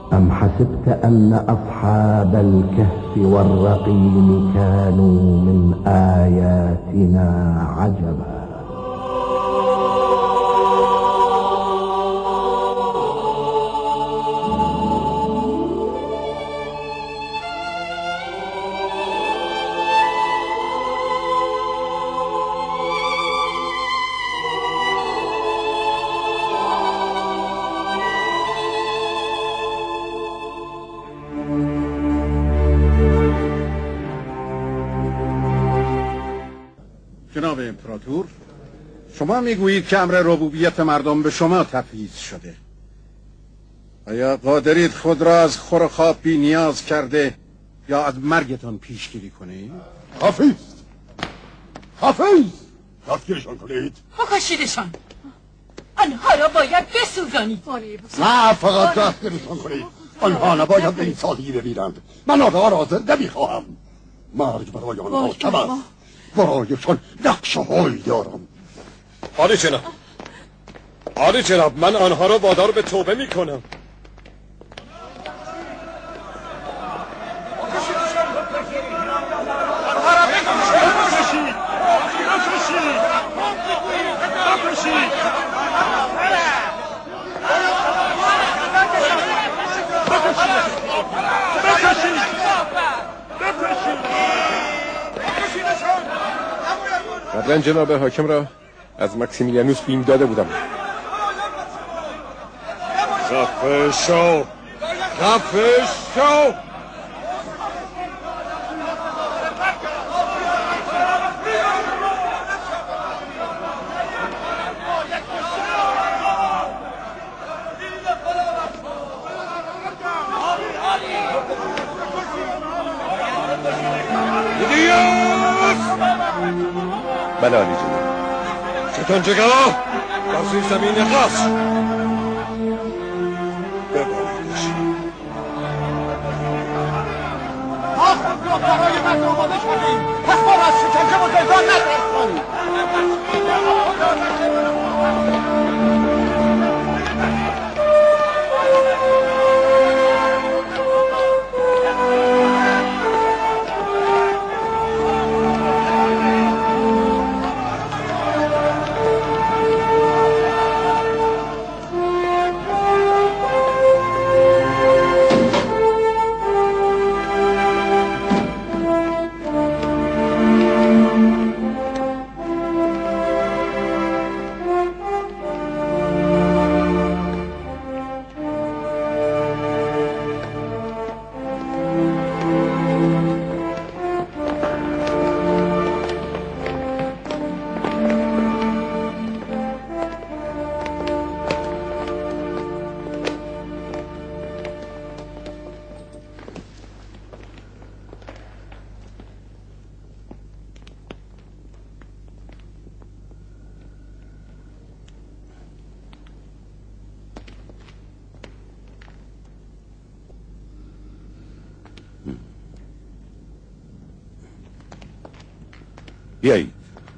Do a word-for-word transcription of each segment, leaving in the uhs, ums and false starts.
أم حسبت أن أصحاب الكهف والرقيم كانوا من آياتنا عجبا. جناب امپراتور، شما میگویید که امر ربوبیت مردم به شما تفویض شده. آیا قادرید خود را از خور و خواب بی نیاز کرده یا از مرگتان پیشگیری کنید؟ حافظ حافظ دستگیرشان کنید. بکشیدشان. آنها را باید بسوزانید. نه، فقط دستگیرشان کنید. آنها نباید به این سادگی ببینند. من آنها را زنده میخواهم. مرگ برای آنها کم است. برایشان نقشه هایی دارم. عالی جناب، عالی جناب، من آنها را وادار به توبه می کنم. قبلا جناب حاکم را از مکسیمیلیانوس فیلم داده بودم. خفه شو، خفه شو. بله عالی جناب. ستانجگاه در زیر زمین قصر ببریدش. ما خود را برای مردم آماده شدیم. پس ما را از شکنجه و زندان نترسانید. بیایید.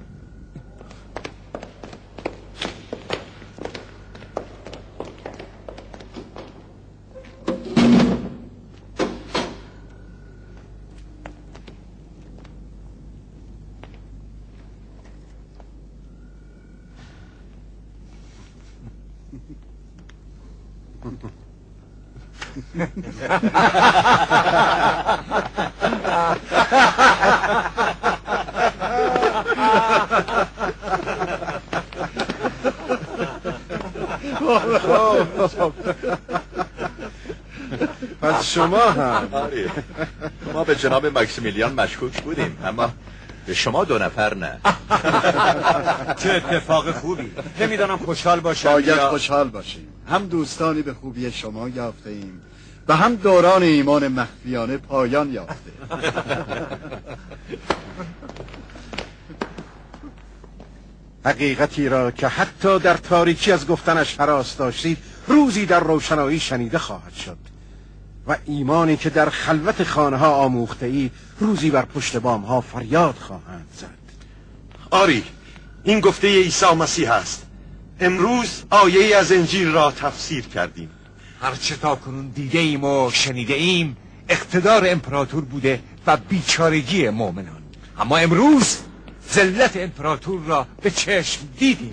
پس شما هم ما به جناب مکسیمیلیان مشکوک بودیم، اما به شما دو نفر نه. چه اتفاق خوبی. نمیدانم خوشحال باشم باید یا... خوشحال باشیم. هم دوستانی به خوبی شما یافته ایم و هم دوران ایمان مخفیانه پایان یافته. حقیقتی را که حتی در تاریکی از گفتنش هراس داشتید روزی در روشنایی شنیده خواهد شد و ایمانی که در خلوت خانه ها آموخته اید روزی بر پشت بام ها فریاد خواهند زد. آری، این گفته عیسی مسیح است. امروز آیه از انجیل را تفسیر کردیم. هرچه تا کنون دیده ایم و شنیده ایم اقتدار امپراتور بوده و بیچارگی مؤمنان، اما امروز ذلت امپراتور را به چشم دیدیم.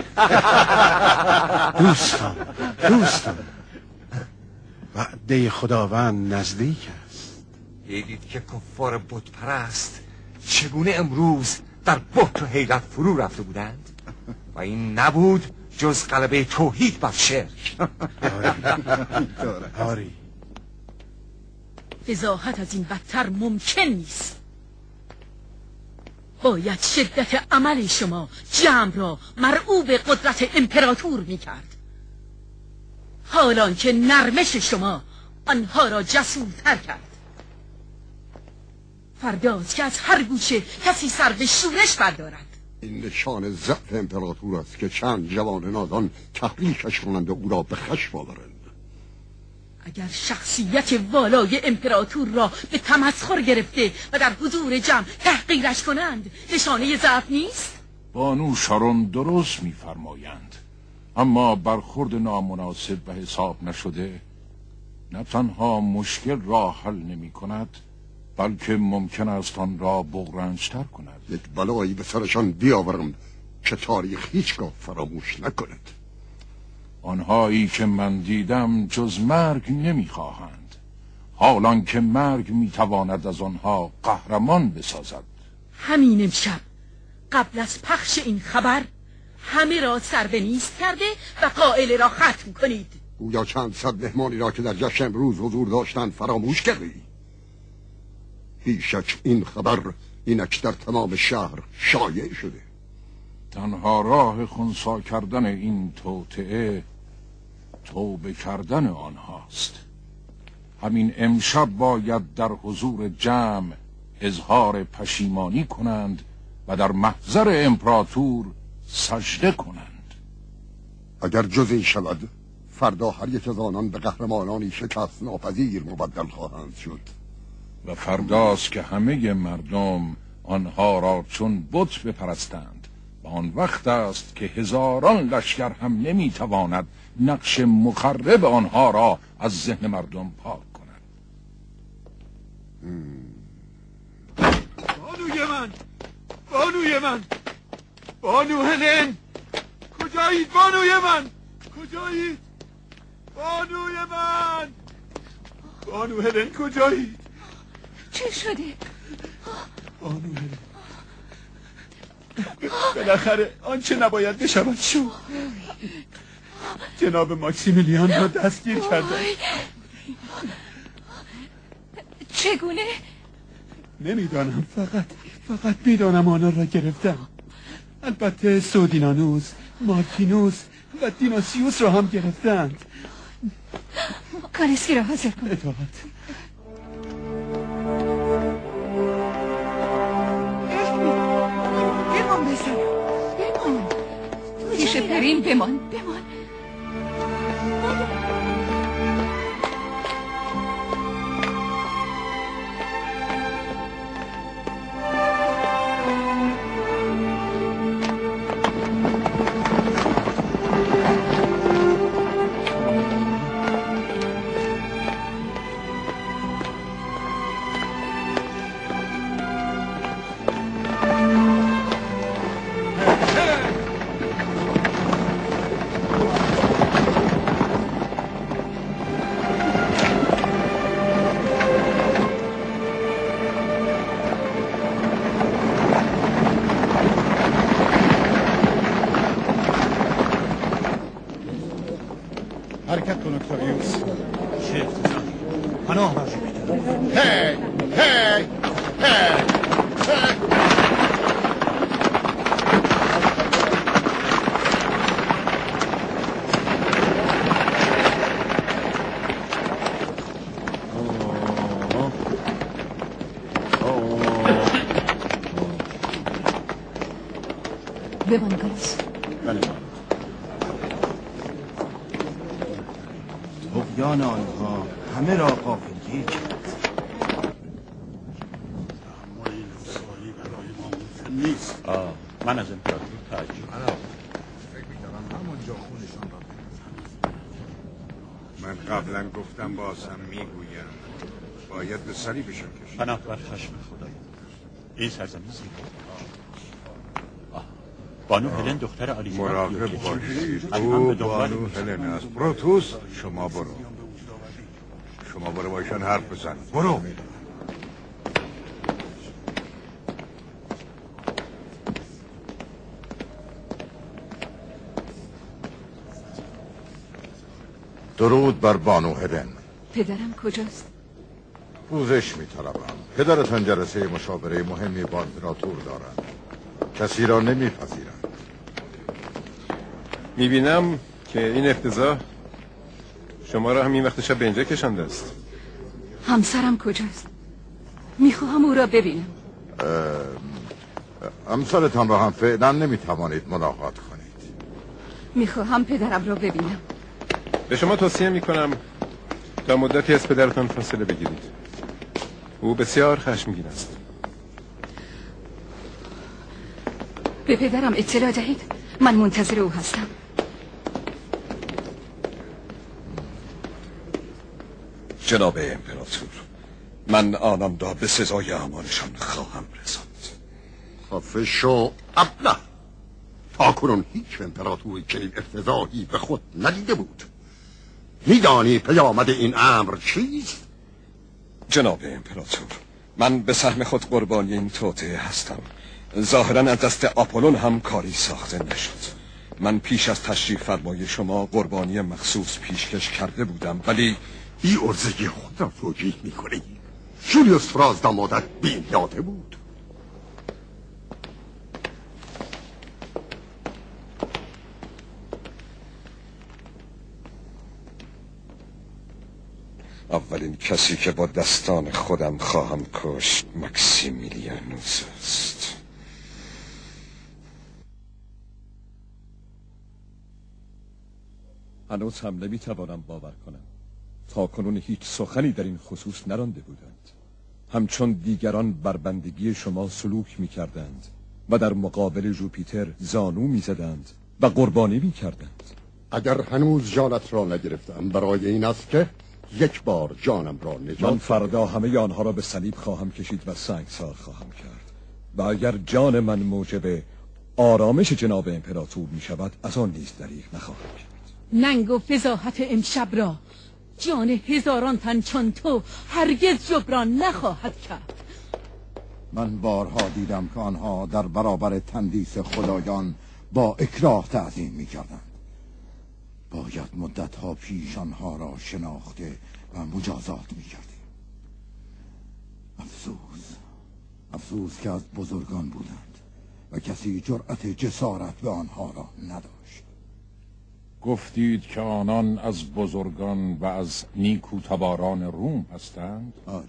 دوستان دوستان وعده خداوند نزدیک است. دیدید که کفار بت پرست چگونه امروز در بت و حیرت فرو رفته بودند و این نبود جز غلبه توحید بر شرک. آری فضاحت از این بدتر ممکن نیست. باید شدت عمل شما جمع را مرعوب قدرت امپراتور میکرد، حالان که نرمش شما آنها را جسورتر کرد. فرداست که از هر گوشه کسی سر به شورش بردارد. این نشان ضعف امپراتور است که چند جوان نادان تحریکش کنند و او را به خشم آورند. اگر شخصیت والای امپراتور را به تمسخر گرفته و در حضور جمع تحقیرش کنند نشانه ضعف نیست؟ بانو شارون درست می‌فرمایند، اما برخورد نامناسب و حساب نشده نه تنها مشکل را حل نمی کند بلکه ممکن است آن را بغرنج‌تر کند. یک بلایی به سرشان بیاورم که تاریخ هیچگاه فراموش نکند. آنهایی که من دیدم جز مرگ نمیخواهند، حالان که مرگ میتواند از آنها قهرمان بسازد. همین امشب قبل از پخش این خبر همه را سر به نیست کرده و قائله را ختم کنید. گویا چند صد مهمانی را که در جشن امروز حضور داشتند فراموش کردی. بیشک این خبر اینک در تمام شهر شایع شده. تنها راه خنثی کردن این توطئه توبه کردن آنهاست. همین امشب باید در حضور جمع اظهار پشیمانی کنند و در محضر امپراتور سجده کنند. اگر جز این شود فردا هر یک از آنان به قهرمانانی شکست ناپذیر مبدل خواهند شد و فرداست که همه مردم آنها را چون بت بپرستند و آن وقت است که هزاران لشکر هم نمیتواند نقش مخرب آنها را از ذهن مردم پاک کند. بانوی من، بانوی من، بانو هلن، کجایید بانوی من؟ کجایید؟ بانوی من، بانو هلن کجایید؟ چه شده؟ بانو هلن، بالاخره آنچه نباید بشود شو. جناب ماکسیمیلیان را دستگیر کردند. چگونه؟ نمیدانم، فقط فقط میدانم آنها را گرفتم. البته سودینانوس، مارتینوس و دیناسیوس را هم گرفتند. کالسکی را حاضر کن. اطاعت. بمان بزن، بمان پیش پرین، بمان بمان. حرکت کن اکتاویوس. شفت پناه بر جوپیتر. هی هی هی بمان کالس. بله. طغیان آنها همه را غافلگیر کرد. اما این رسوایی برای ما ممکن نیست. آه. من از امپراتور تعجب. فکر می‌کردم همونجا خونشان را من قبلا گفتم بازم میگویم باید به صلیبشان کشید. پناه بر خشم خدای این سرزمین زیبا. بانو هلن دختر آلیسا مراقب باشید. او بانو هلن است. پروتوس شما برو شما برو باشن حرف بزن. برو. درود بر بانو هلن. پدرم کجاست؟ پوزش می‌طلبم. پدرتان جلسه مشاوره مهمی با امپراتور دارند. کسی را نمیپذیرند. میبینم که این افتضاح شما را هم این وقت شب به اینجا کشانده است. همسرم کجاست؟ میخواهم او را ببینم. همسرتان را هم فعلا نمیتوانید ملاقات کنید. میخواهم پدرم را ببینم. به شما توصیه میکنم تا مدتی از پدرتان فاصله بگیرید. او بسیار خشمگین است. به پدرم اطلاع دهید. من منتظر او هستم. جناب امپراتور، من آنان را به سزای اعمالشان خواهم رساند. خفه شو ابله. تا کنون هیچ امپراتوری چنین افتضاحی به خود ندیده بود. میدانی پیامد این امر چیست؟ جناب امپراتور، من به سهم خود قربانی این توطئه هستم. ظاهرا از دست آپولون هم کاری ساخته نشد. من پیش از تشریف فرمای شما قربانی مخصوص پیشکش کرده بودم، ولی بی ارزگی خود را توجیه میکنی. جولیوس فراز دامادت بی‌احتیاطه بود. اولین کسی که با دستان خودم خواهم کشت مکسیمیلیانوس است. هنوز هم نمیتوانم باور کنم تا کنون هیچ سخنی در این خصوص نرانده بودند، همچون دیگران بر بندگی شما سلوک میکردند و در مقابل جوپیتر زانو میزدند و قربانی میکردند. اگر هنوز جانت را نگرفتم برای این است که یک بار جانم را نجات. من فردا همه آنها را به صلیب خواهم کشید و سنگسار خواهم کرد و اگر جان من موجب آرامش جناب امپراتور می شود از آن نیز دریغ نخواهم کرد. ننگ و فضاحت امشب را جان هزاران تن چون تو هرگز جبران نخواهد کرد. من بارها دیدم که آنها در برابر تندیس خدایان با اکراه تعظیم می کردند. باید مدتها پیش آنها را شناخته و مجازات می کردیم. افسوس افسوس که از بزرگان بودند و کسی جرأت جسارت به آنها را نداشت. گفتید که آنان از بزرگان و از نیکوتباران روم هستند؟ آری.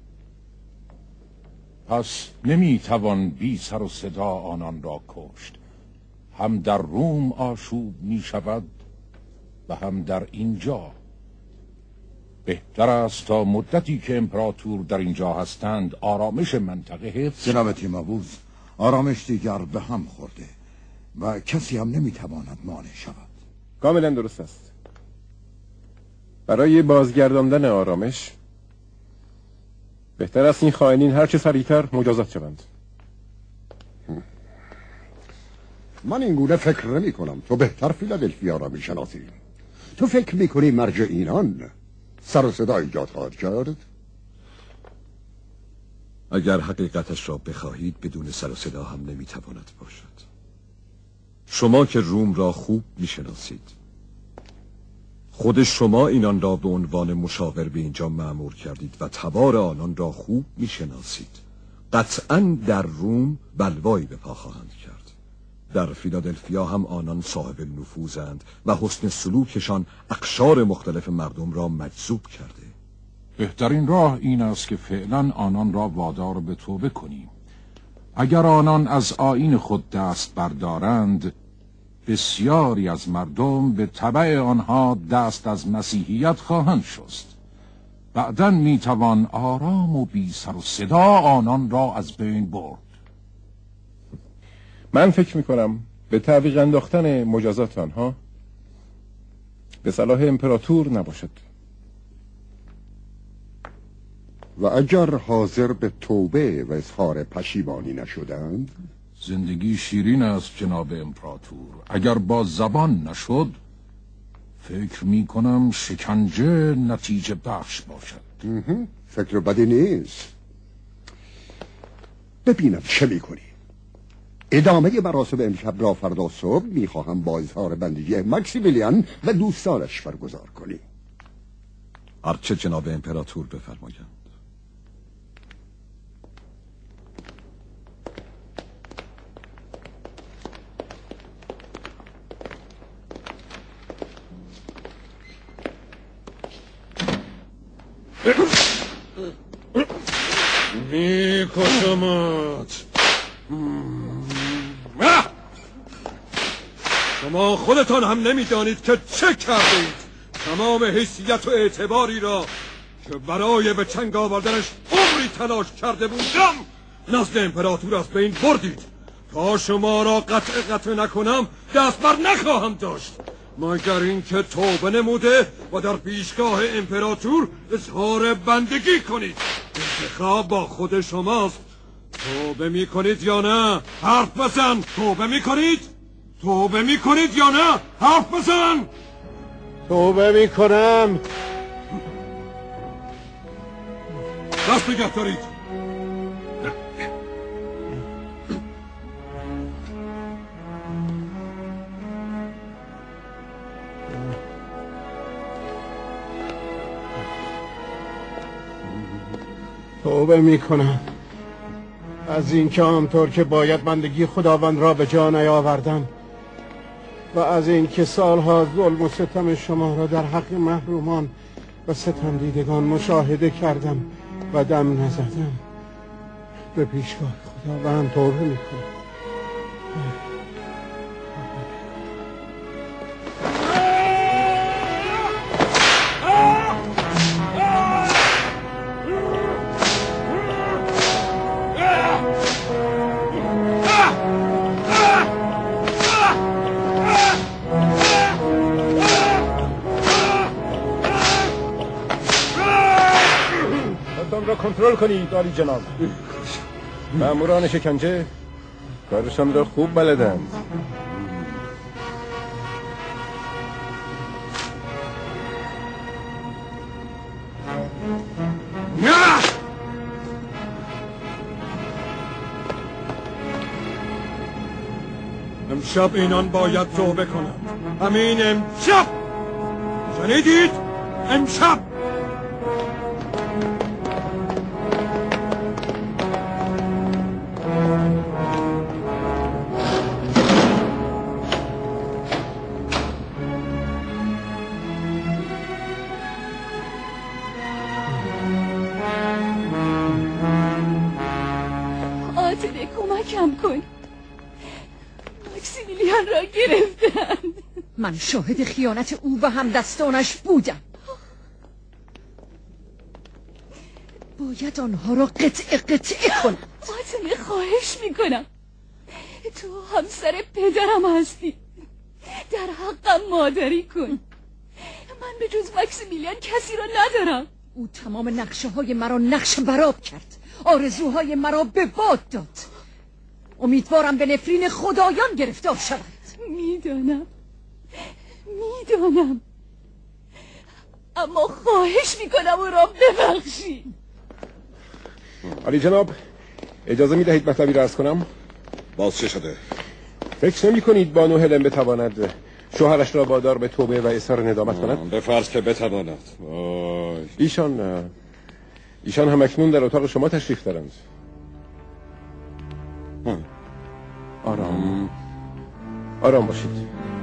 پس نمیتوان بی سر و صدا آنان را کشت. هم در روم آشوب می شود و هم در اینجا. بهتر است تا مدتی که امپراتور در اینجا هستند آرامش منطقه حفظ. جناب تیموس، آرامش دیگر به هم خورده و کسی هم نمیتواند مانع شود. کاملا درست است. برای بازگرداندن آرامش بهتر است این خائنین هرچه سریعتر مجازات شوند. من این گونه فکر نمی کنم. تو بهتر فیلادلفیا را می شناسی. تو فکر می کنی مرج اینان سر و صدا ایجاد خواهد کرد؟ اگر حقیقتش را بخواهید بدون سر و صدا هم نمیتواند باشد. شما که روم را خوب میشناسید، خود شما اینان را به عنوان مشاور به اینجا مأمور کردید و تبار آنان را خوب میشناسید. قطعاً در روم بلوایی به پا خواهند کرد. در فیلادلفیا هم آنان صاحب نفوذند و حسن سلوکشان اقشار مختلف مردم را مجذوب کرده. بهترین راه این است که فعلا آنان را وادار به توبه کنیم. اگر آنان از آیین خود دست بردارند، بسیاری از مردم به تبع آنها دست از مسیحیت خواهند شست. بعداً میتوان آرام و بی سر و صدا آنان را از بین برد. من فکر میکنم به تعویق انداختن مجازات آنها به صلاح امپراتور نباشد. و اگر حاضر به توبه و اظهار پشیمانی نشدند؟ زندگی شیرین است جناب امپراتور. اگر با زبان نشد فکر می کنم شکنجه نتیجه بخش باشد. فکر بدی نیست. ببینم چه می کنی. ادامه مراسم امشب را فردا صبح می خواهم با اظهار بندگی مکسیمیلیان و دوستانش برگزار کنی. هرچه جناب امپراتور بفرمایند. می کشمت. شما خودتان هم نمیدانید که چه کردید. تمام حیثیت و اعتباری را که برای به چنگ آوردنش عمری تلاش کرده بودم نزد امپراتور از بین بردید. تا شما را قطع قطع نکنم دست بر نخواهم داشت، مگر اینکه توبه نموده و در پیشگاه امپراتور اظهار بندگی کنید. انتخاب با خود شماست. توبه می کنید یا نه؟ حرف بزن. توبه می کنید؟ توبه می کنید یا نه؟ حرف بزن. توبه می کنم. دست نگه دارید. توبه می کنم از این که آنطور که باید بندگی خداوند را به جا نیاوردم و از این که سالها ظلم و ستم شما را در حق محرومان و ستمدیدگان مشاهده کردم و دم نزدم. به پیشگاه خداوند توبه می کنم. را کنترل کنید عالی جناب. ماموران شکنجه کارشان را خوب بلدند. امشب اینان باید توبه کنند. همین امشب. شنیدید؟ امشب. کم کن. مکسیمیلیان را گرفتند. من شاهد خیانت او و همدستانش بودم. باید آنها را قطع قطع کنم. فاطمه خواهش میکنم، تو همسر پدرم هستی، در حقم مادری کن. من به جز مکسیمیلیان کسی را ندارم. او تمام نقشه های مرا نقش براب کرد، آرزوهای مرا به باد داد. امیدوارم به نفرین خدایان گرفتار شود. میدانم میدانم اما خواهش میکنم او را ببخشید. علی جناب اجازه میدهید مطلبی را عرض کنم؟ باز چه شده؟ فکر نمی کنید بانو هلن بتواند شوهرش را وادار به توبه و اظهار ندامت کند؟ به فرض که بتواند. ایشان ایشان هم اکنون در اتاق شما تشریف دارند. آرام آرام باشید.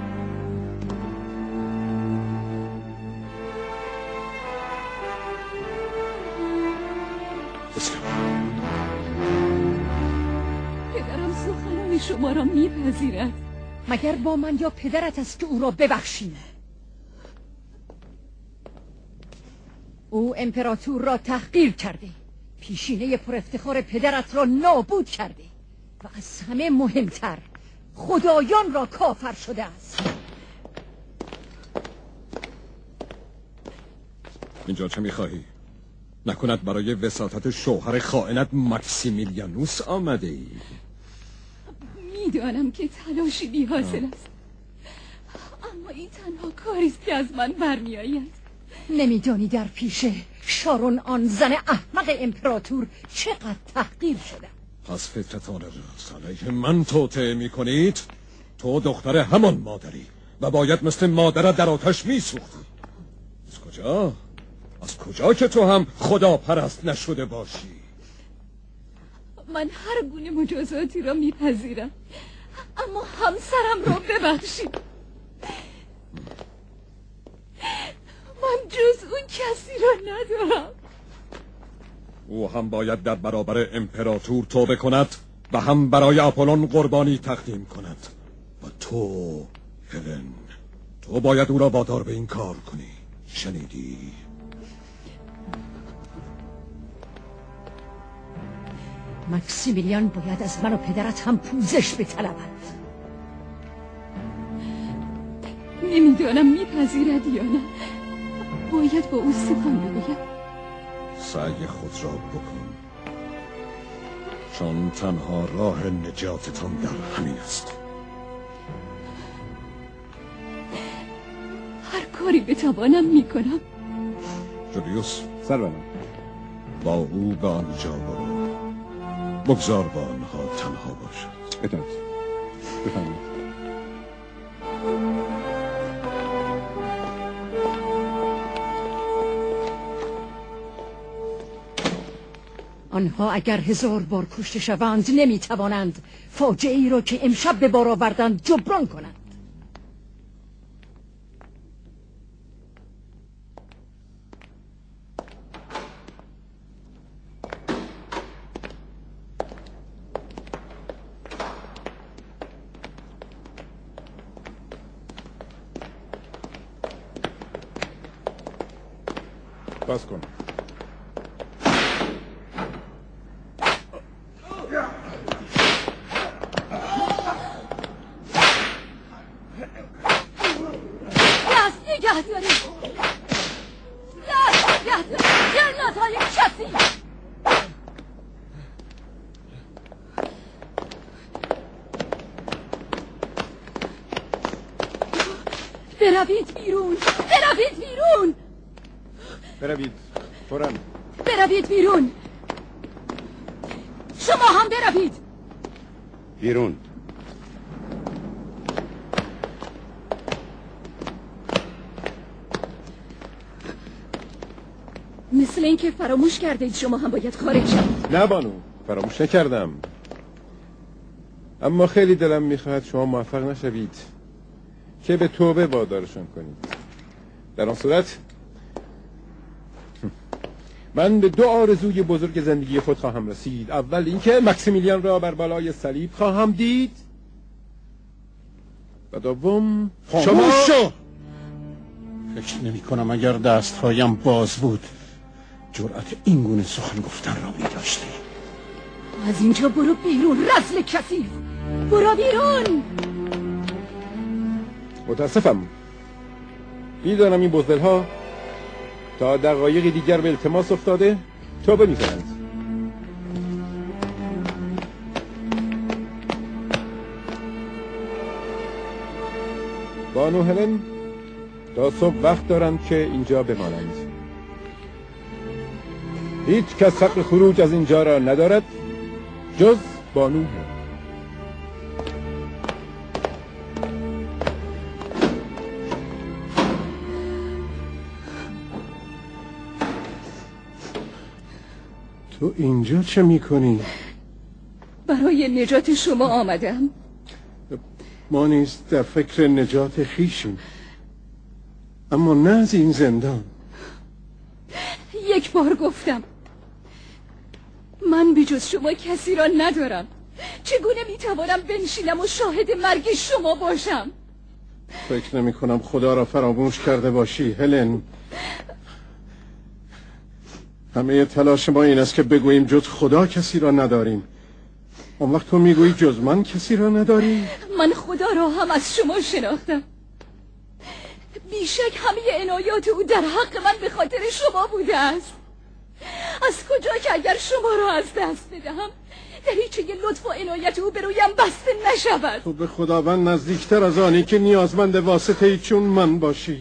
پدرم سخنان شما را میپذیرد. مگر با من یا پدرت است که او را ببخشیم؟ او امپراتور را تحقیر کرده، پیشینه پر افتخار پدرت را نابود کرده و از همه مهمتر خدایان را کافر شده است. اینجا چه میخواهی؟ نکند برای وساطت شوهر خائنت مکسیمیلیانوس آمده ای؟ میدانم که تلاشی بی حاصل است، اما این تنها کاریست که از من برمیآید. نمیدانی در پیش شارون آن زن احمق امپراتور چقدر تحقیر شده؟ پس فطرتان راست علیه من توطئه میکنید؟ تو دختر همان مادری و باید مثل مادرت در آتش میسوختی. از کجا؟ از کجا که تو هم خدا پرست نشده باشی؟ من هر گونه مجازاتی را میپذیرم، اما همسرم را ببخشید. من جز اون کسی را ندارم. او هم باید در برابر امپراتور توبه کند و هم برای آپولون قربانی تقدیم کند. و تو هلن، تو باید او را وادار به این کار کنی. شنیدی؟ مکسیمیلیان باید از من و پدرت هم پوزش بطلبد. نمیدانم میپذیرد یا نه. باید با او سخن بگویم. سعی خود را بکن، چون تنها راه نجاتتان در همین است. هر کاری بتوانم میکنم. جولیوس، سرورم، با او به آنجا برو. بگذار با آنها تنها باشد. اطاعت. بفرمایید. آنها اگر هزار بار کشته شوند نمیتوانند فاجعه ای را که امشب به بار آوردند جبران کنند. باز کن. دست نگه دارید، دست نگه دارید، جلات های کسی. بروید بیرون، بروید بیرون، بروید فوراً. بروید بیرون. شما هم بروید بیرون. مثل اینکه فراموش کردید شما هم باید خارج شوید. نه بانو، فراموش نکردم، اما خیلی دلم میخواهد شما موفق نشوید که به توبه وادارشان کنید. در آن صورت من به دو آرزوی بزرگ زندگی خود خواهم رسید. اول اینکه مکسیمیلیان را بر بالای صلیب خواهم دید و دوم شما شو. فکر نمی کنم اگر دستهایم باز بود جرأت این گونه سخن گفتن را می داشتی. از اینجا برو بیرون رذل کثیف، برو بیرون. متاسفم، میدانم این بزدلها تا دقایقی دیگر به التماس افتاده توبه میکنند. بانو هلن تا صبح وقت دارند که اینجا بمانند. هیچ کس حق خروج از اینجا را ندارد جز بانو هلن. تو اینجا چه میکنی؟ برای نجات شما آمدم. ما نیز در فکر نجات خیشیم، اما نه از این زندان. یک بار گفتم من بجز شما کسی را ندارم. چگونه میتوانم بنشینم و شاهد مرگ شما باشم؟ فکر نمی کنم خدا را فراموش کرده باشی هلن. همه تلاش ما این است که بگوییم جز خدا کسی را نداریم. اون وقت تو میگویی جز من کسی را نداری؟ من خدا را هم از شما شناختم. بیشک همه عنایات او در حق من به خاطر شما بوده است. از کجا که اگر شما را از دست بدهم دریچه لطف و عنایت او به رویم بسته نشود. تو به خداوند نزدیکتر از آنی که نیازمند واسطه چون من باشی.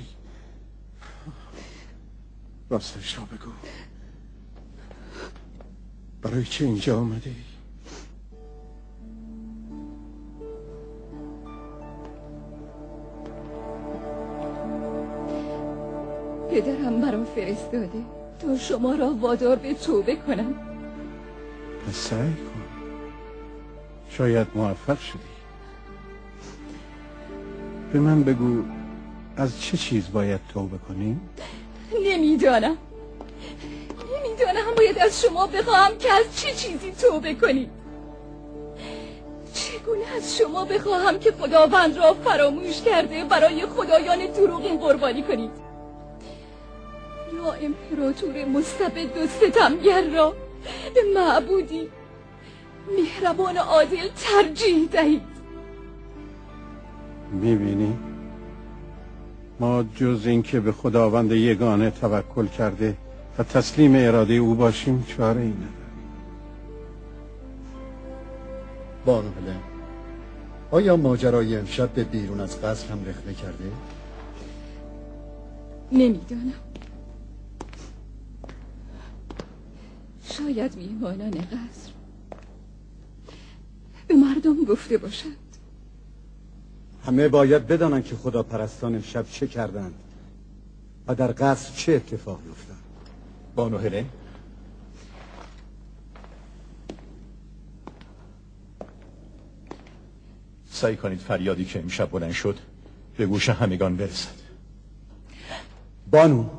راستش را بگو، برای چه اینجا آمده ای؟ پدرم مرا فرستاده تا شما را وادار به توبه کنم. پس سعی کن، شاید موفق شدی. به من بگو از چه چیز باید توبه کنیم؟ نمیدانم نمیدانم باید از شما بخواهم که از چه چیزی توبه کنید. چگونه از شما بخواهم که خداوند را فراموش کرده برای خدایان دروغین قربانی کنید، یا امپراتور مستبد و ستمگر را به معبودی مهربان عادل ترجیح دهید. میبینی؟ ما جز این که به خداوند یگانه توکل کرده و تسلیم اراده او باشیم چاره ای نداریم. بانو هلن، آیا ماجرای امشب به بیرون از قصر هم رخنه کرده؟ نمیدانم. شاید میهمانان قصر به مردم گفته باشند. همه باید بدانند که خدا پرستان امشب چه کردند و در قصر چه اتفاقی افتاد. بانو هلن، سعی کنید فریادی که امشب بلند شد به گوش همگان برسد. بانو،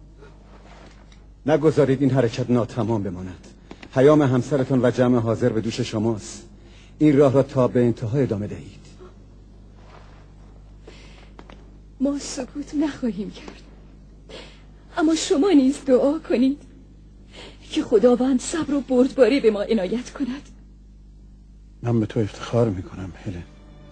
نگذارید این حرکت ناتمام بماند. پیام همسرتان و جمع حاضر به دوش شماست. این راه را تا به انتها ادامه دهید. ما سکوت نخواهیم کرد، اما شما نیز دعا کنید که خداوند صبر و بردباری به ما عنایت کند. من به تو افتخار میکنم هلن.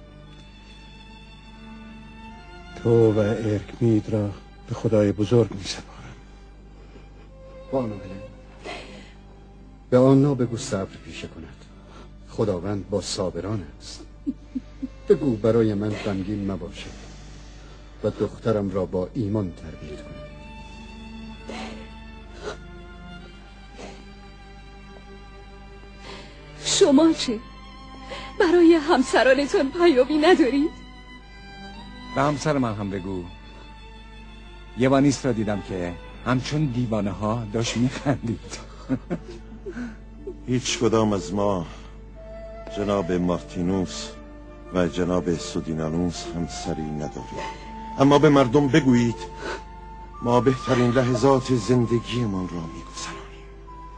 تو و ارکمید را به خدای بزرگ میسپارم. بانو هلن، به آنها بگو صبر پیشه کند. خداوند با صابران است. بگو برای من غمگین مباشه و دخترم را با ایمان تربیت کند. شما چه؟ برای همسرانتون پیامی ندارید؟ به همسر من هم بگو. یوانیست را دیدم که همچون دیوانه ها داشت میخندید. هیچ کدام از ما جناب مارتینوس و جناب سودینانوس همسری نداریم، اما به مردم بگویید ما بهترین لحظات زندگیمان را میگذرانیم.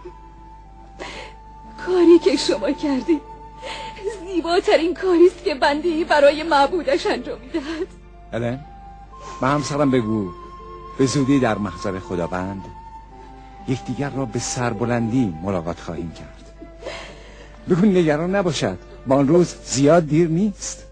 کاری که شما کردید زیباترین کاریست که بنده‌ای برای معبودش انجام میدهد. هلن، به همسرم بگو به زودی در محضر خداوند یکدیگر را به سربلندی ملاقات خواهیم کرد. بگو نگران نباشد، با آن روز زیاد دیر نیست.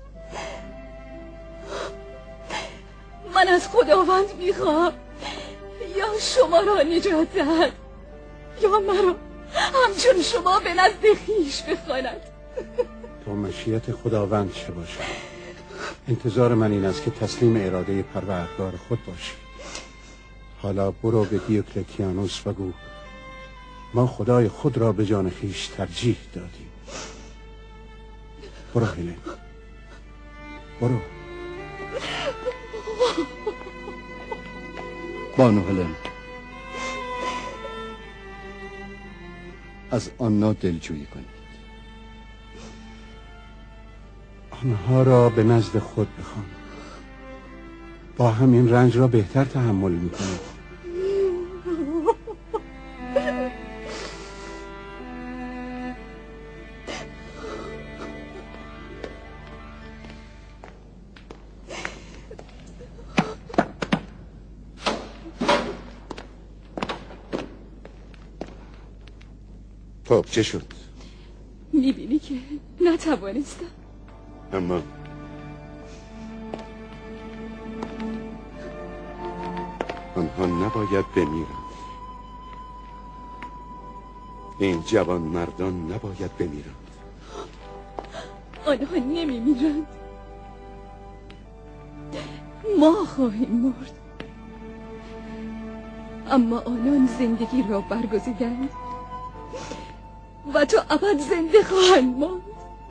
من از خداوند میخواهم یا شما را نجات دهد یا مرا همچون شما به نزد خویش بخواند. تو مشیت خداوند چه باشد. انتظار من این است که تسلیم اراده پروردگار خود باشی. حالا برو به دیوکلتیانوس و گو ما خدای خود را به جان خویش ترجیح دادیم. برو هلن، برو. بانو هلن، از آنها دلجویی کنید. آنها را به نزد خود بخوان. با همین رنج را بهتر تحمل میکنید. خب چه شد؟ میبینی که نتوانستم. اما آنها نباید بمیرند. این جوان مردان نباید بمیرند. آنها نمیمیرند، ما خواهیم مرد، اما آنان زندگی را برگزیدند و تا ابد زنده خواهند ماند.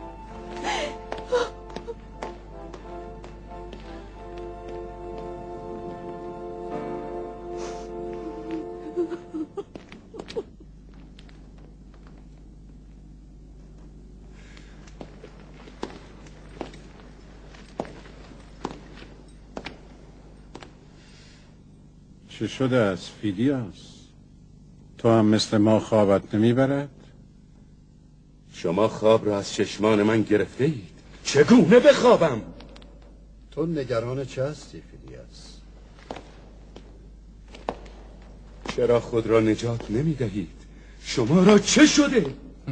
چه شده از فیدیاس؟ تو هم مثل ما خوابت نمیبرد؟ شما خواب را از چشمان من گرفته اید. چگونه بخوابم؟ تو نگران چه هستی فیدیاس؟ چرا خود را نجات نمی دهید؟ شما را چه شده؟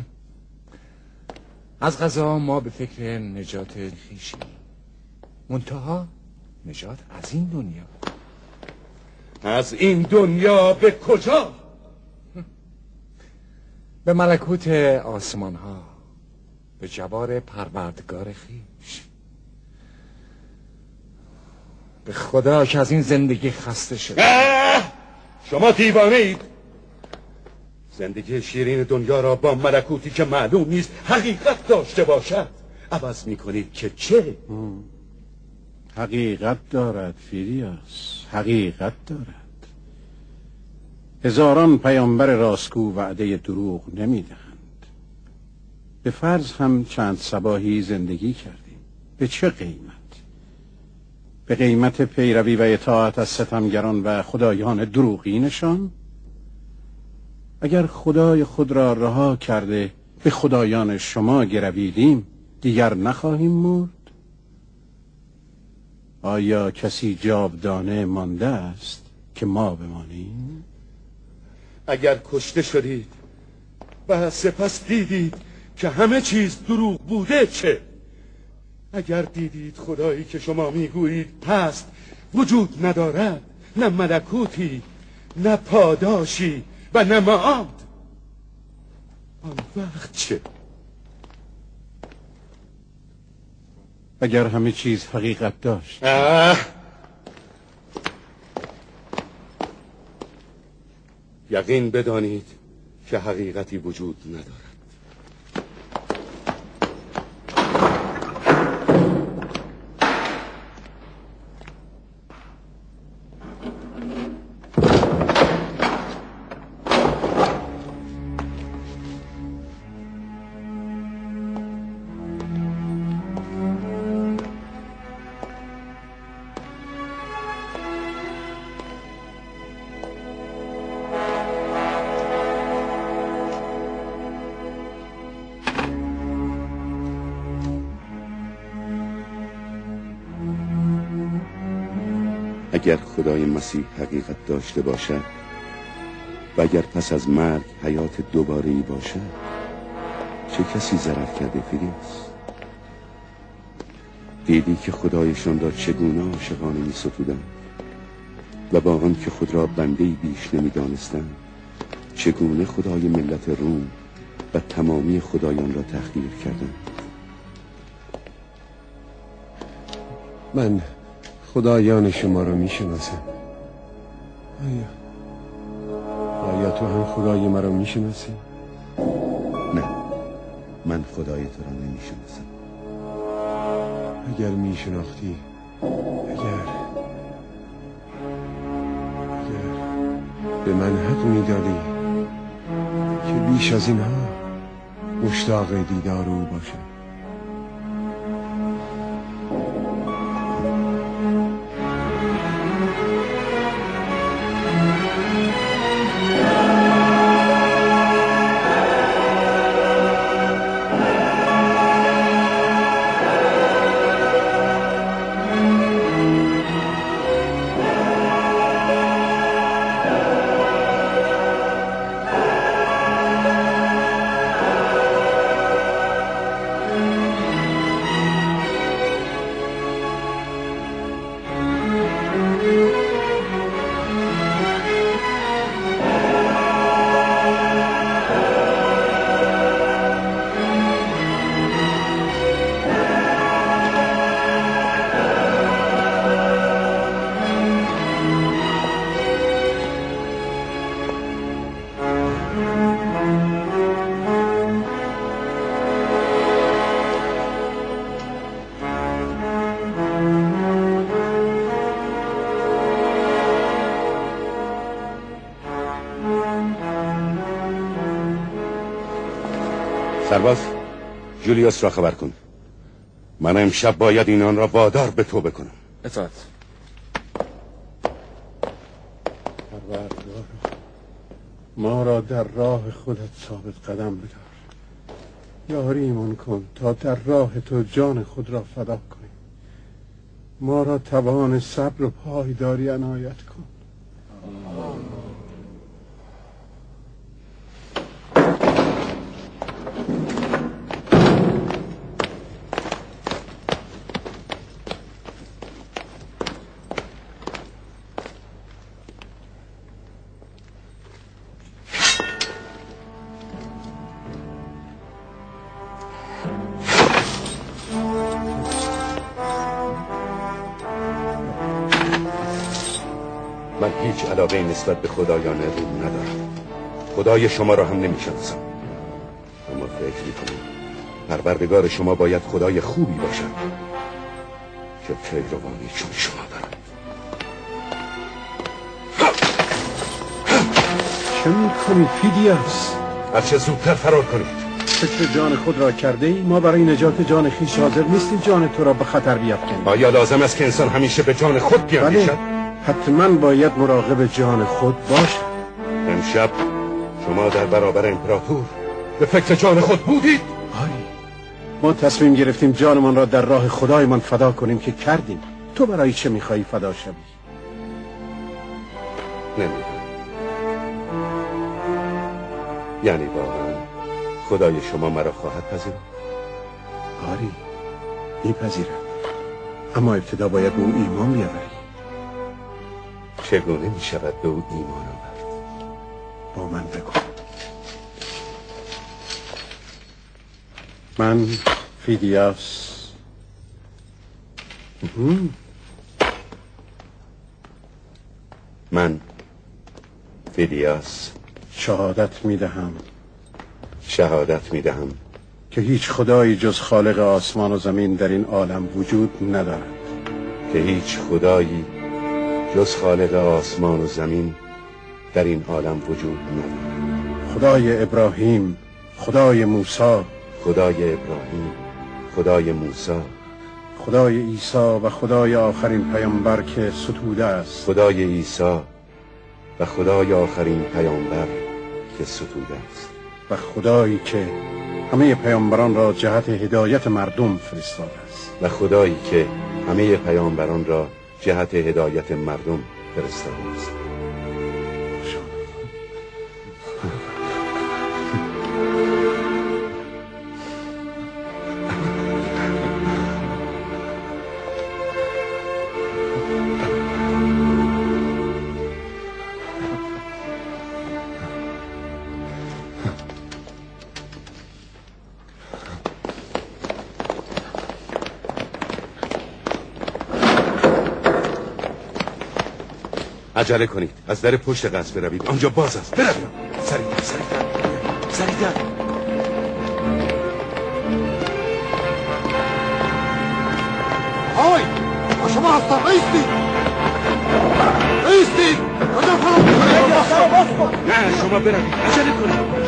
از قضا ما به فکر نجات خویشیم، منتها نجات از این دنیا. از این دنیا به کجا؟ به ملکوت آسمان ها، به جوار پروردگار خویش. به خدا که از این زندگی خسته شد. شما دیوانه اید. زندگی شیرین دنیا را با ملکوتی که معلوم نیست حقیقت داشته باشد عوض میکنید که چه؟ حقیقت دارد فیدیاس، حقیقت دارد. هزاران پیامبر راستگو وعده دروغ نمیدهند. به فرض هم چند صباحی زندگی کردیم، به چه قیمت؟ به قیمت پیروی و اطاعت از ستمگران و خدایان دروغینشان؟ اگر خدای خود را رها کرده به خدایان شما گرویدیم، دیگر نخواهیم مرد؟ آیا کسی جاودانه مانده است که ما بمانیم؟ اگر کشته شدید و سپس دیدید که همه چیز دروغ بوده چه؟ اگر دیدید خدایی که شما میگویید هست وجود ندارد، نه ملکوتی، نه پاداشی و نه معاد، آن وقت چه؟ اگر همه چیز حقیقت داشت. آه. یقین بدانید که حقیقتی وجود ندارد. اگر خدای مسیح حقیقت داشته باشد و اگر پس از مرگ حیات دوباره‌ای باشد، چه کسی ضرر کرده فیدیاس؟ دیدی که خدایشان را چگونه عاشقانه می ستودند و با آن که خود را بنده‌ای بیش نمی دانستند چگونه خدای ملت روم و تمامی خدایان را تحقیر کردند. من خدایان شما را می شناسم. آیا آیا تو هم خدای مرا می شناسی؟ نه، من خدای تو را نمی شناسم. اگر می شناختی، اگر اگر به من حق می دادی که بیش از اینها مشتاق دیدار او باشم. سرباز، جولیوس را خبر کن. من امشب باید اینان را وادار به توبه کنم. اطاعت. پروردگار، ما را در راه خودت ثابت قدم بدار. یاریمان کن تا در راه تو جان خود را فدا کنیم. ما را توان صبر و پایداری عنایت کن. من هیچ علاقه نسبت به خدایان روم ندارم. خدای شما را هم نمیشناسم. اما فکر میکنم پروردگار شما باید خدای خوبی باشد که پیروانی چون شما دارد. چه میکنی فیدیاس؟ هرچه زودتر فرار کنید. فکر جان خود را کرده ای؟ ما برای نجات جان خویش حاضر نیستیم جان تو را به خطر بیفکنیم. آیا لازم است که انسان همیشه به جان خود بیاندیشد؟ بله، حتما باید مراقب جان خود باشد. امشب شما در برابر امپراتور به فکر جان خود بودید؟ آری، ما تصمیم گرفتیم جانمان را در راه خدایمان فدا کنیم که کردیم. تو برای چه میخوایی فدا شوی؟ نمیدونم. یعنی واقعا خدای شما مرا خواهد پذیرفت؟ آری، میپذیرد، اما ابتدا باید به او ایمان بیاوری. چگونه می شود به او ایمان آورد؟ با من بگو. من فیدیاس من فیدیاس شهادت می دهم شهادت می دهم که هیچ خدایی جز خالق آسمان و زمین در این عالم وجود ندارد. که هیچ خدایی جز خالق آسمان و زمین در این عالم وجود ندارد. خدای ابراهیم، خدای موسی، خدای ابراهیم، خدای موسی، خدای عیسی و خدای آخرین پیامبر که ستوده است. خدای عیسی و خدای آخرین پیامبر که ستوده است. و خدایی که همه پیامبران را جهت هدایت مردم فرستاده است. و خدایی که همه پیامبران را جهت هدایت مردم فرستاده است. عجله کنید، از در پشت قصر بروید، آنجا باز است. بروید سریعتر سریعتر سریعتر. آی با شما هستم، ایستید ایستید. کجا فرام می‌کنید؟ نه شما بروید، عجله کنید.